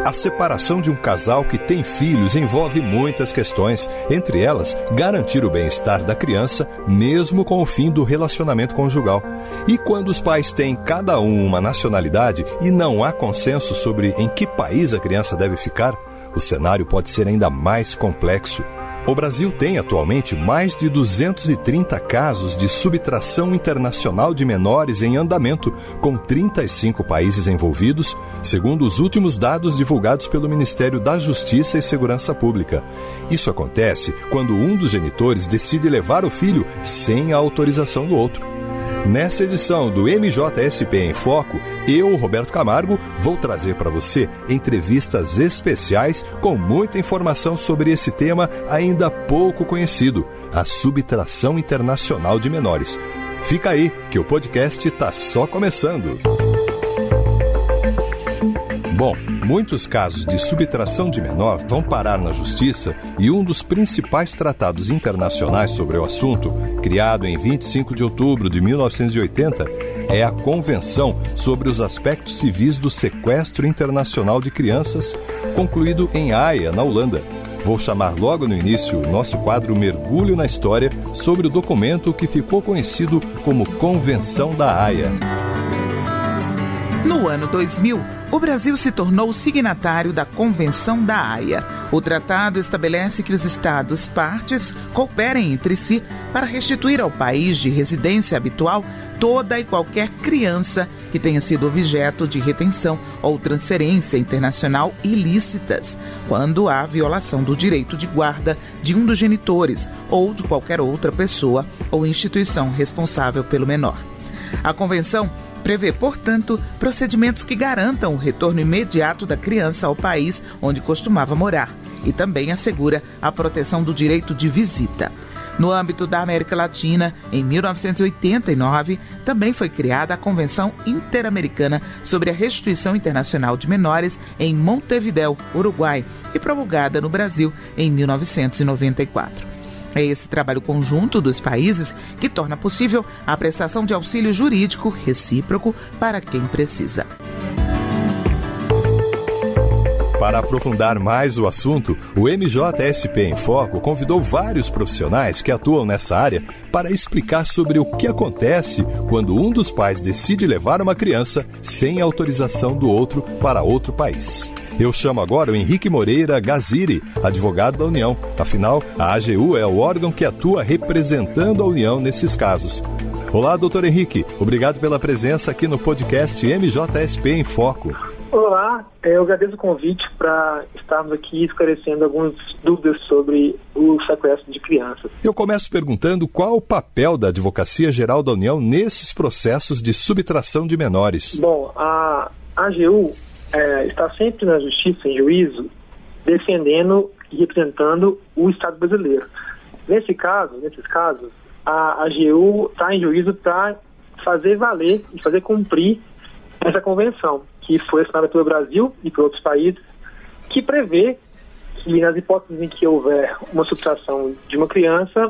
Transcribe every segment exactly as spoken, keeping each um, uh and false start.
A separação de um casal que tem filhos envolve muitas questões, entre elas, garantir o bem-estar da criança, mesmo com o fim do relacionamento conjugal. E quando os pais têm cada um uma nacionalidade e não há consenso sobre em que país a criança deve ficar, o cenário pode ser ainda mais complexo. O Brasil tem atualmente mais de duzentos e trinta casos de subtração internacional de menores em andamento, com trinta e cinco países envolvidos, segundo os últimos dados divulgados pelo Ministério da Justiça e Segurança Pública. Isso acontece quando um dos genitores decide levar o filho sem a autorização do outro. Nessa edição do M J S P em Foco, eu, Roberto Camargo, vou trazer para você entrevistas especiais com muita informação sobre esse tema ainda pouco conhecido, a subtração internacional de menores. Fica aí, que o podcast está só começando. Bom, muitos casos de subtração de menor vão parar na justiça e um dos principais tratados internacionais sobre o assunto, criado em vinte e cinco de outubro de mil novecentos e oitenta, é a Convenção sobre os Aspectos Civis do Sequestro Internacional de Crianças, concluído em Haia, na Holanda. Vou chamar logo no início o nosso quadro Mergulho na História sobre o documento que ficou conhecido como Convenção da Haia. No ano dois mil, o Brasil se tornou signatário da Convenção da Haia. O tratado estabelece que os Estados partes cooperem entre si para restituir ao país de residência habitual toda e qualquer criança que tenha sido objeto de retenção ou transferência internacional ilícitas, quando há violação do direito de guarda de um dos genitores ou de qualquer outra pessoa ou instituição responsável pelo menor. A Convenção prevê, portanto, procedimentos que garantam o retorno imediato da criança ao país onde costumava morar e também assegura a proteção do direito de visita. No âmbito da América Latina, em mil novecentos e oitenta e nove, também foi criada a Convenção Interamericana sobre a Restituição Internacional de Menores em Montevidéu, Uruguai, e promulgada no Brasil em mil novecentos e noventa e quatro. É esse trabalho conjunto dos países que torna possível a prestação de auxílio jurídico recíproco para quem precisa. Para aprofundar mais o assunto, o M J S P em Foco convidou vários profissionais que atuam nessa área para explicar sobre o que acontece quando um dos pais decide levar uma criança sem autorização do outro para outro país. Eu chamo agora o Henrique Moreira Gaziri, advogado da União. Afinal, a A G U é o órgão que atua representando a União nesses casos. Olá, doutor Henrique. Obrigado pela presença aqui no podcast M J S P em Foco. Olá, eu agradeço o convite para estarmos aqui esclarecendo algumas dúvidas sobre o sequestro de crianças. Eu começo perguntando qual o papel da Advocacia Geral da União nesses processos de subtração de menores. Bom, a A G U é, está sempre na justiça, em juízo, defendendo e representando o Estado brasileiro. Nesse caso, nesses casos, a A G U está em juízo para fazer valer e fazer cumprir essa convenção, que foi assinada pelo Brasil e por outros países, que prevê que nas hipóteses em que houver uma subtração de uma criança,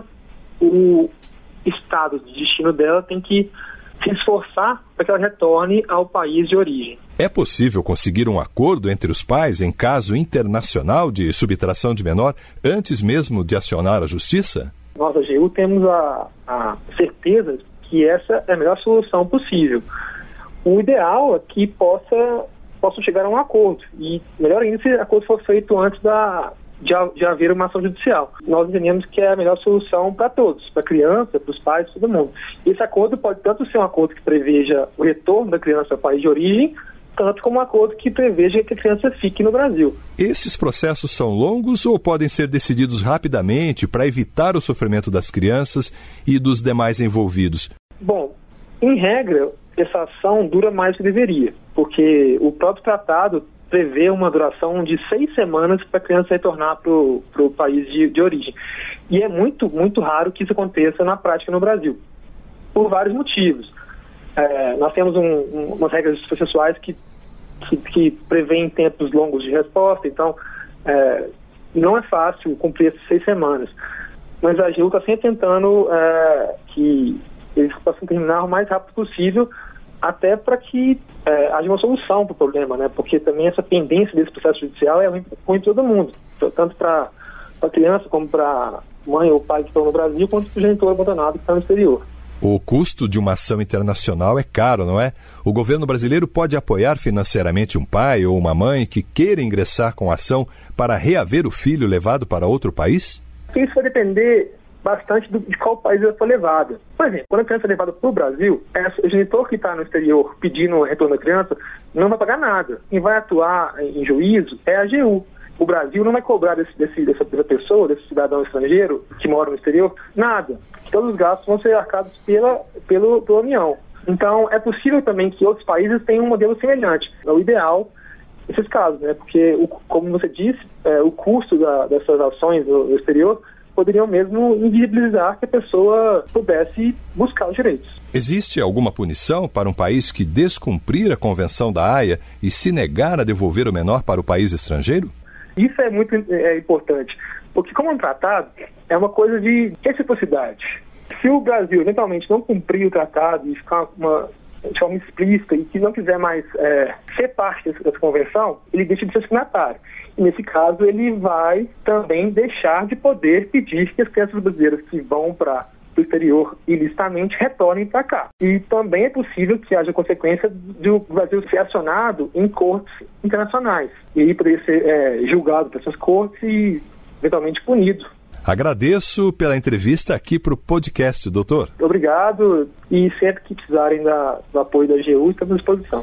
o estado de destino dela tem que se esforçar para que ela retorne ao país de origem. É possível conseguir um acordo entre os pais em caso internacional de subtração de menor antes mesmo de acionar a justiça? Nós, a A G U, temos a, a certeza que essa é a melhor solução possível. O ideal é que possa, possam chegar a um acordo. E melhor ainda se o acordo for feito antes da, de, de haver uma ação judicial. Nós entendemos que é a melhor solução para todos, para a criança, para os pais, para todo mundo. Esse acordo pode tanto ser um acordo que preveja o retorno da criança ao país de origem, tanto como um acordo que preveja que a criança fique no Brasil. Esses processos são longos ou podem ser decididos rapidamente para evitar o sofrimento das crianças e dos demais envolvidos? Bom, em regra, essa ação dura mais do que deveria, porque o próprio tratado prevê uma duração de seis semanas para a criança retornar para o país de, de origem. E é muito, muito raro que isso aconteça na prática no Brasil, por vários motivos. É, nós temos um, um, umas regras processuais que, que, que prevêem tempos longos de resposta, então é, não é fácil cumprir essas seis semanas. Mas a A G U está sempre tentando é, que eles possam terminar o mais rápido possível até para que é, haja uma solução para o problema, né? Porque também essa pendência desse processo judicial é ruim para todo mundo, tanto para a criança como para mãe ou pai que estão no Brasil, quanto para o genitor abandonado que está no exterior. O custo de uma ação internacional é caro, não é? O governo brasileiro pode apoiar financeiramente um pai ou uma mãe que queira ingressar com a ação para reaver o filho levado para outro país? Isso vai depender bastante do, de qual país ela foi levada. Por exemplo, quando a criança é levada para o Brasil, é, o genitor que está no exterior pedindo o retorno da criança não vai pagar nada. Quem vai atuar em, em juízo é a A G U. O Brasil não vai cobrar desse, desse, dessa, dessa pessoa, desse cidadão estrangeiro que mora no exterior, nada. Todos os gastos vão ser arcados pela, pelo, pela União. Então, é possível também que outros países tenham um modelo semelhante. É o ideal nesses casos, né? Porque, o, como você disse, é, o custo da, dessas ações no, no exterior poderiam mesmo invisibilizar que a pessoa pudesse buscar os direitos. Existe alguma punição para um país que descumprir a Convenção da Haia e se negar a devolver o menor para o país estrangeiro? Isso é muito é, importante, porque como um tratado é uma coisa de reciprocidade. Se o Brasil eventualmente não cumprir o tratado e ficar uma, de forma explícita e que não quiser mais é, ser parte dessa, dessa convenção, ele deixa de ser signatário. E nesse caso ele vai também deixar de poder pedir que as crianças brasileiras que vão para o exterior ilicitamente retornem para cá. E também é possível que haja consequência do Brasil ser acionado em cortes internacionais. E aí poderia ser é, julgado por essas cortes e eventualmente punido. Agradeço pela entrevista aqui para o podcast, doutor. Obrigado, e sempre que precisarem da, do apoio da A G U, estamos à disposição.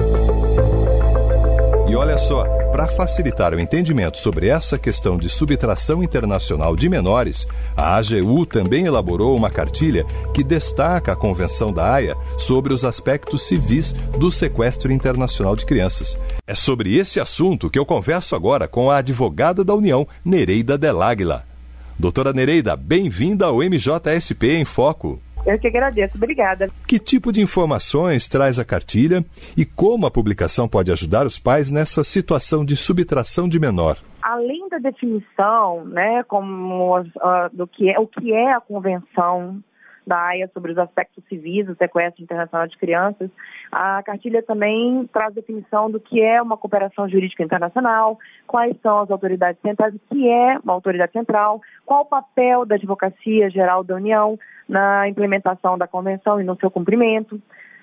E olha só, para facilitar o entendimento sobre essa questão de subtração internacional de menores, a A G U também elaborou uma cartilha que destaca a Convenção da Haia sobre os aspectos civis do sequestro internacional de crianças. É sobre esse assunto que eu converso agora com a advogada da União, Nereida Deláguila. Doutora Nereida, bem-vinda ao M J S P em Foco. Eu que agradeço, obrigada. Que tipo de informações traz a cartilha e como a publicação pode ajudar os pais nessa situação de subtração de menor? Além da definição, né, como, uh, do que é, o que é a Convenção da Haia sobre os aspectos civis do sequestro internacional de crianças, a cartilha também traz definição do que é uma cooperação jurídica internacional, quais são as autoridades centrais, o que é uma autoridade central, qual o papel da Advocacia Geral da União na implementação da Convenção e no seu cumprimento.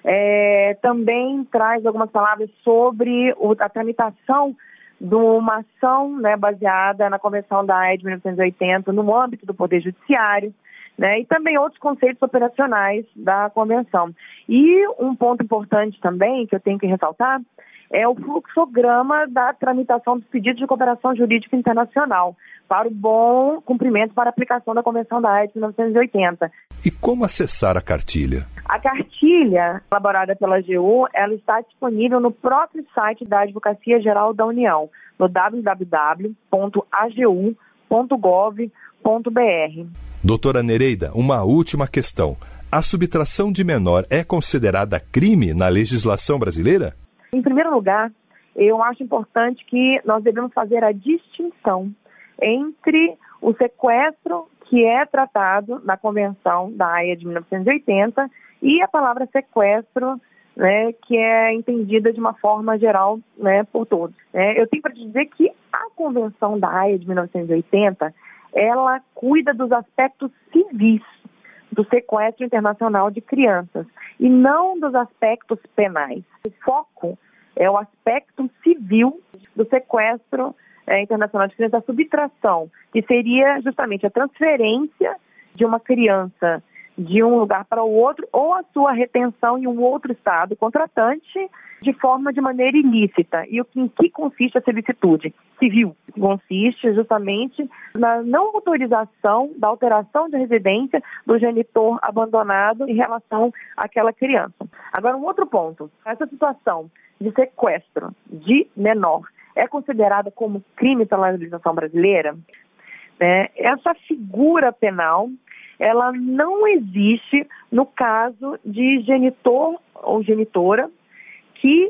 É, também traz algumas palavras sobre o, a tramitação de uma ação, né, baseada na Convenção da Haia de mil novecentos e oitenta no âmbito do Poder Judiciário, né, e também outros conceitos operacionais da Convenção. E um ponto importante também, que eu tenho que ressaltar, é o fluxograma da tramitação dos pedidos de cooperação jurídica internacional para o bom cumprimento para a aplicação da Convenção da Haia de mil novecentos e oitenta. E como acessar a cartilha? A cartilha, elaborada pela A G U, ela está disponível no próprio site da Advocacia Geral da União, no w w w ponto a g u ponto gov ponto b r. Doutora Nereida, uma última questão. A subtração de menor é considerada crime na legislação brasileira? Em primeiro lugar, eu acho importante que nós devemos fazer a distinção entre o sequestro que é tratado na Convenção da Haia de mil novecentos e oitenta e a palavra sequestro, né, que é entendida de uma forma geral, né, por todos. É, eu tenho para dizer que a Convenção da Haia de mil novecentos e oitenta ela cuida dos aspectos civis do sequestro internacional de crianças e não dos aspectos penais. O foco é o aspecto civil do sequestro é, internacional de crianças, a subtração, que seria justamente a transferência de uma criança de um lugar para o outro ou a sua retenção em um outro estado contratante de forma de maneira ilícita. E o que, em que consiste a solicitude civil? Consiste justamente na não autorização da alteração de residência do genitor abandonado em relação àquela criança. Agora, um outro ponto. Essa situação de sequestro de menor é considerada como crime pela legislação brasileira? Né? Essa figura penal ela não existe no caso de genitor ou genitora que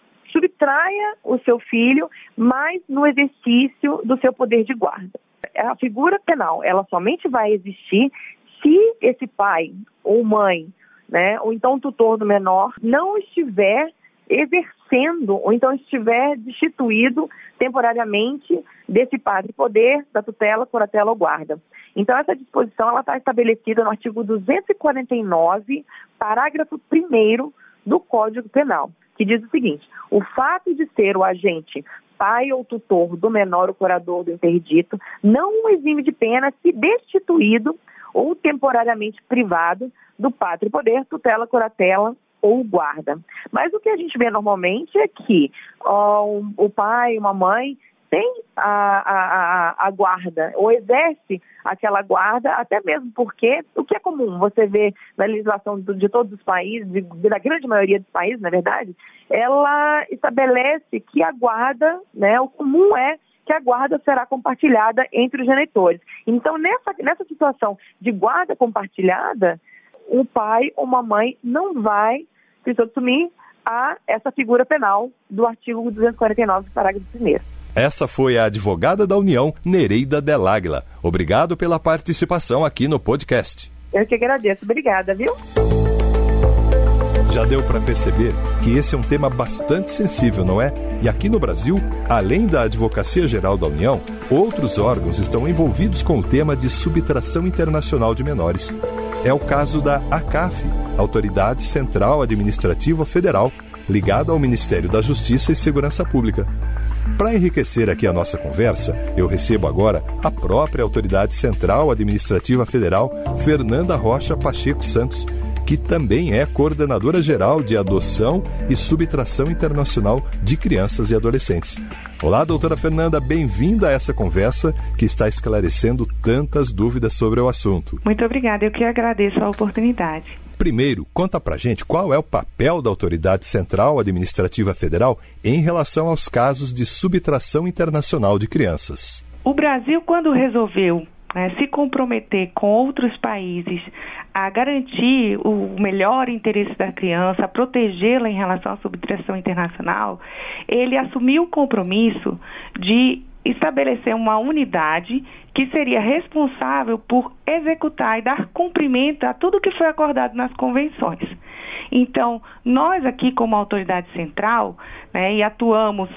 subtraia o seu filho, mas no exercício do seu poder de guarda. A figura penal, ela somente vai existir se esse pai ou mãe né, ou então o tutor do menor, não estiver exercendo, ou então estiver destituído temporariamente desse padre poder, da tutela, curatela ou guarda. Então, essa disposição ela está estabelecida no artigo duzentos e quarenta e nove, parágrafo primeiro do Código Penal, que diz o seguinte: o fato de ser o agente pai ou tutor do menor ou curador do interdito não o exime de pena se destituído ou temporariamente privado do pátrio poder, tutela, curatela ou guarda. Mas o que a gente vê normalmente é que ó, o pai, uma mãe, tem a, a, a guarda, ou exerce aquela guarda, até mesmo porque, o que é comum, você vê na legislação de todos os países, de, da grande maioria dos países, na verdade, ela estabelece que a guarda, né, o comum é que a guarda será compartilhada entre os genitores. Então, nessa, nessa situação de guarda compartilhada, um pai ou uma mãe não vai se subsumir a essa figura penal do artigo duzentos e quarenta e nove, parágrafo primeiro. Essa foi a advogada da União, Nereida Del Águila. Obrigado pela participação aqui no podcast. Eu que agradeço. Obrigada, viu? Já deu para perceber que esse é um tema bastante sensível, não é? E aqui no Brasil, além da Advocacia Geral da União, outros órgãos estão envolvidos com o tema de subtração internacional de menores. É o caso da ACAF, Autoridade Central Administrativa Federal, ligada ao Ministério da Justiça e Segurança Pública. Para enriquecer aqui a nossa conversa, eu recebo agora a própria Autoridade Central Administrativa Federal, Fernanda Rocha Pacheco Santos, que também é coordenadora geral de adoção e subtração internacional de crianças e adolescentes. Olá, doutora Fernanda, bem-vinda a essa conversa que está esclarecendo tantas dúvidas sobre o assunto. Muito obrigada, eu que agradeço a oportunidade. Primeiro, conta pra gente qual é o papel da Autoridade Central Administrativa Federal em relação aos casos de subtração internacional de crianças. O Brasil, quando resolveu né, se comprometer com outros países a garantir o melhor interesse da criança, a protegê-la em relação à subtração internacional, ele assumiu o compromisso de estabelecer uma unidade que seria responsável por executar e dar cumprimento a tudo que foi acordado nas convenções. Então, nós aqui como autoridade central, né, e atuamos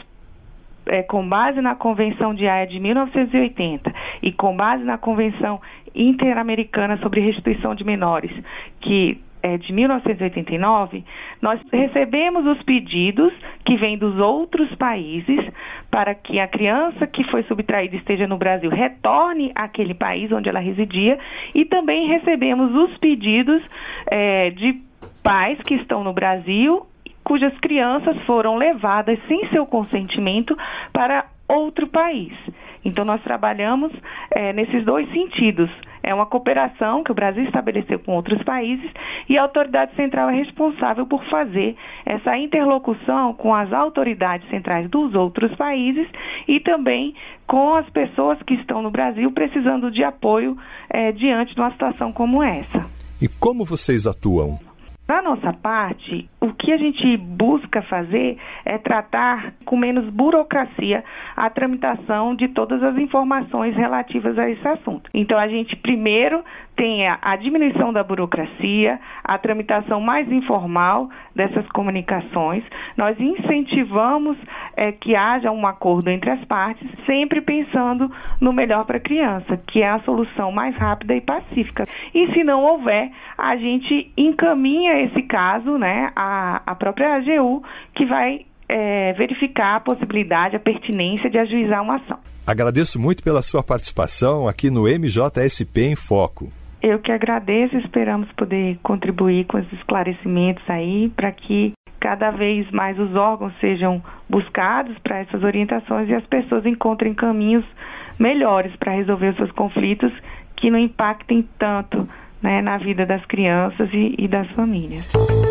é, com base na Convenção de Haia de mil novecentos e oitenta e com base na Convenção Interamericana sobre Restituição de Menores, que é de mil novecentos e oitenta e nove, nós recebemos os pedidos que vêm dos outros países para que a criança que foi subtraída esteja no Brasil retorne àquele país onde ela residia, e também recebemos os pedidos é, de pais que estão no Brasil cujas crianças foram levadas sem seu consentimento para outro país. Então, nós trabalhamos é, nesses dois sentidos. É uma cooperação que o Brasil estabeleceu com outros países e a autoridade central é responsável por fazer essa interlocução com as autoridades centrais dos outros países e também com as pessoas que estão no Brasil precisando de apoio é, diante de uma situação como essa. E como vocês atuam? Da nossa parte, o que a gente busca fazer é tratar com menos burocracia a tramitação de todas as informações relativas a esse assunto. Então, a gente primeiro tem a diminuição da burocracia, a tramitação mais informal dessas comunicações. Nós incentivamos é, que haja um acordo entre as partes, sempre pensando no melhor para a criança, que é a solução mais rápida e pacífica. E se não houver, a gente encaminha esse caso, né, a, a própria A G U, que vai é, verificar a possibilidade, a pertinência de ajuizar uma ação. Agradeço muito pela sua participação aqui no M J S P em Foco. Eu que agradeço, esperamos poder contribuir com esses esclarecimentos aí para que cada vez mais os órgãos sejam buscados para essas orientações e as pessoas encontrem caminhos melhores para resolver os seus conflitos que não impactem tanto, né, na vida das crianças e, e das famílias.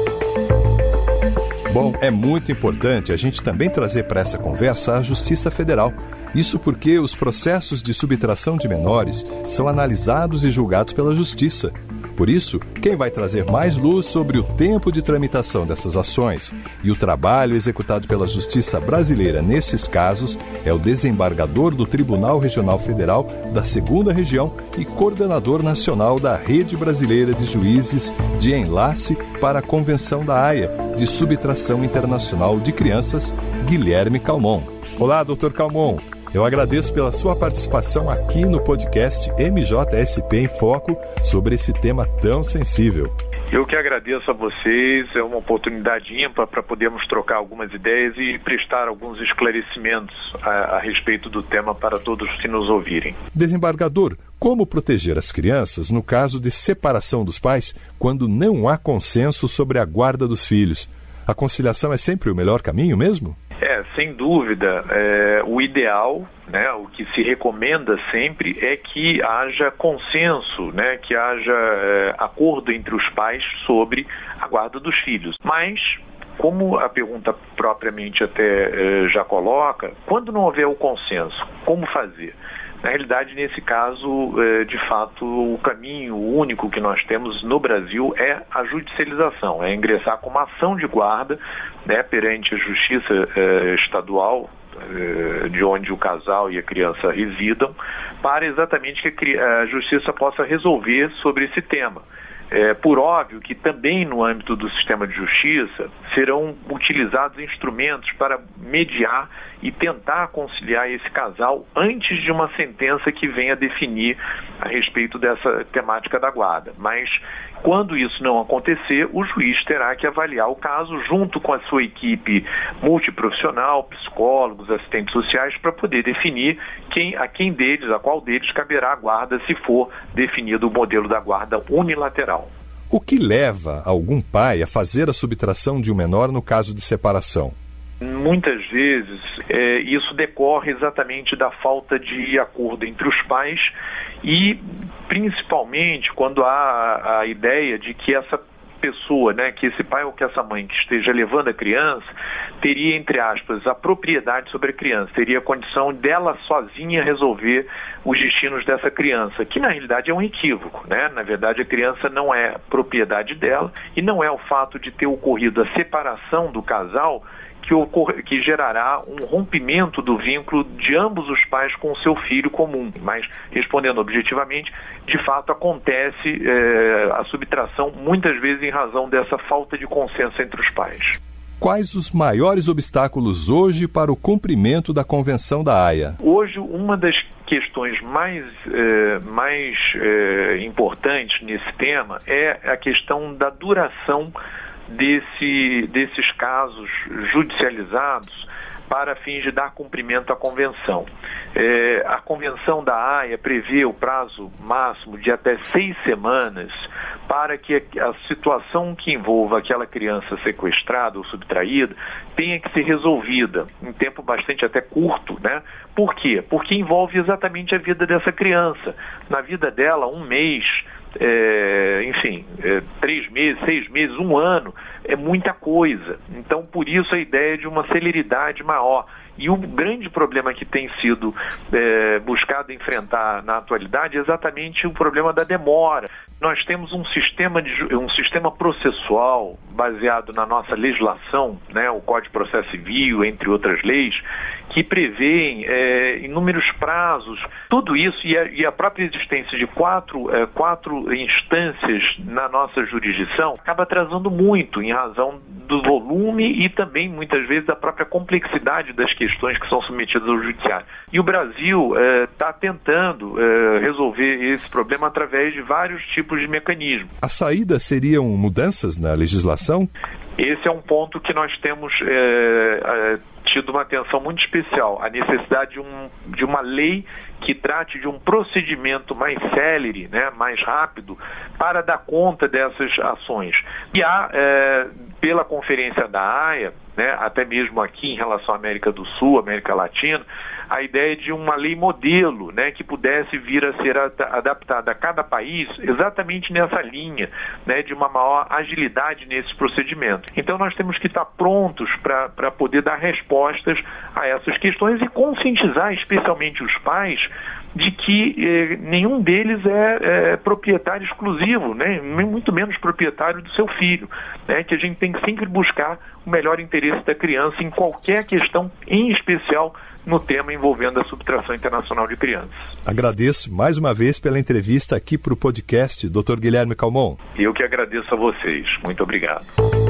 Bom, é muito importante a gente também trazer para essa conversa a Justiça Federal. Isso porque os processos de subtração de menores são analisados e julgados pela Justiça. Por isso, quem vai trazer mais luz sobre o tempo de tramitação dessas ações e o trabalho executado pela Justiça brasileira nesses casos é o desembargador do Tribunal Regional Federal da segunda Região e coordenador nacional da Rede Brasileira de Juízes de Enlace para a Convenção da Haia de Subtração Internacional de Crianças, Guilherme Calmon. Olá, doutor Calmon. Eu agradeço pela sua participação aqui no podcast M J S P em Foco sobre esse tema tão sensível. Eu que agradeço a vocês, é uma oportunidade ímpar para podermos trocar algumas ideias e prestar alguns esclarecimentos a, a respeito do tema para todos que nos ouvirem. Desembargador, como proteger as crianças no caso de separação dos pais quando não há consenso sobre a guarda dos filhos? A conciliação é sempre o melhor caminho mesmo? É, sem dúvida. É, o ideal, né, o que se recomenda sempre é que haja consenso, né, que haja é, acordo entre os pais sobre a guarda dos filhos. Mas, como a pergunta propriamente até é, já coloca, quando não houver o consenso, como fazer? Na realidade, nesse caso, de fato, o caminho único que nós temos no Brasil é a judicialização, é ingressar com uma ação de guarda, né, perante a Justiça eh, Estadual, eh, de onde o casal e a criança residam, para exatamente que a Justiça possa resolver sobre esse tema. É, por óbvio que também no âmbito do sistema de justiça serão utilizados instrumentos para mediar e tentar conciliar esse casal antes de uma sentença que venha definir a respeito dessa temática da guarda. Mas quando isso não acontecer, o juiz terá que avaliar o caso junto com a sua equipe multiprofissional, psicólogos, assistentes sociais, para poder definir quem, a quem deles, a qual deles caberá a guarda se for definido o modelo da guarda unilateral. O que leva algum pai a fazer a subtração de um menor no caso de separação? Muitas vezes é, isso decorre exatamente da falta de acordo entre os pais e principalmente quando há a ideia de que essa pessoa, né, que esse pai ou que essa mãe que esteja levando a criança teria, entre aspas, a propriedade sobre a criança, teria a condição dela sozinha resolver os destinos dessa criança, que na realidade é um equívoco, né? Na verdade a criança não é propriedade dela e não é o fato de ter ocorrido a separação do casal que, ocorre, que gerará um rompimento do vínculo de ambos os pais com o seu filho comum. Mas, respondendo objetivamente, de fato acontece é, a subtração muitas vezes em razão dessa falta de consenso entre os pais. Quais os maiores obstáculos hoje para o cumprimento da Convenção da Haia? Hoje, uma das questões mais, eh, mais eh, importantes nesse tema é a questão da duração desse, desses casos judicializados para fins de dar cumprimento à Convenção. É, a Convenção da Haia prevê o prazo máximo de até seis semanas para que a, a situação que envolva aquela criança sequestrada ou subtraída tenha que ser resolvida em tempo bastante até curto, né? Por quê? Porque envolve exatamente a vida dessa criança. Na vida dela, um mês, É, enfim, é, três meses, seis meses, um ano, é muita coisa. Então, por isso a ideia de uma celeridade maior. E o grande problema que tem sido é, buscado enfrentar na atualidade é exatamente o problema da demora. Nós temos um sistema, de, um sistema processual baseado na nossa legislação, né, o Código de Processo Civil, entre outras leis, que prevêem é, inúmeros prazos. Tudo isso e a, e a própria existência de quatro, é, quatro instâncias na nossa jurisdição acaba atrasando muito em razão do volume e também, muitas vezes, da própria complexidade das questões que são submetidas ao judiciário. E o Brasil está é, tentando é, resolver esse problema através de vários tipos de mecanismos. A saída seriam mudanças na legislação? Esse é um ponto que nós temos é, é, tido uma atenção muito especial, a necessidade de, um, de uma lei que trate de um procedimento mais célere, né, mais rápido, para dar conta dessas ações. E há, é, pela Conferência da Haia, né, até mesmo aqui em relação à América do Sul, América Latina, a ideia de uma lei modelo, né, que pudesse vir a ser adaptada a cada país exatamente nessa linha, né, de uma maior agilidade nesse procedimento. Então nós temos que estar prontos para poder dar respostas a essas questões e conscientizar especialmente os pais de que eh, nenhum deles é, é proprietário exclusivo, né? Muito menos proprietário do seu filho, né? Que a gente tem que sempre buscar o melhor interesse da criança em qualquer questão, em especial no tema envolvendo a subtração internacional de crianças. Agradeço mais uma vez pela entrevista aqui para o podcast, doutor Guilherme Calmon. Eu que agradeço a vocês. Muito obrigado.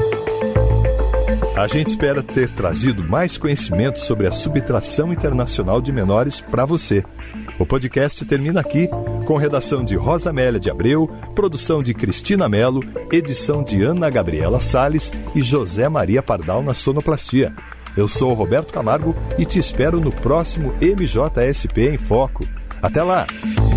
A gente espera ter trazido mais conhecimento sobre a subtração internacional de menores para você. O podcast termina aqui, com redação de Rosa Amélia de Abreu, produção de Cristina Mello, edição de Ana Gabriela Salles e José Maria Pardal na sonoplastia. Eu sou o Roberto Camargo e te espero no próximo M J S P em Foco. Até lá!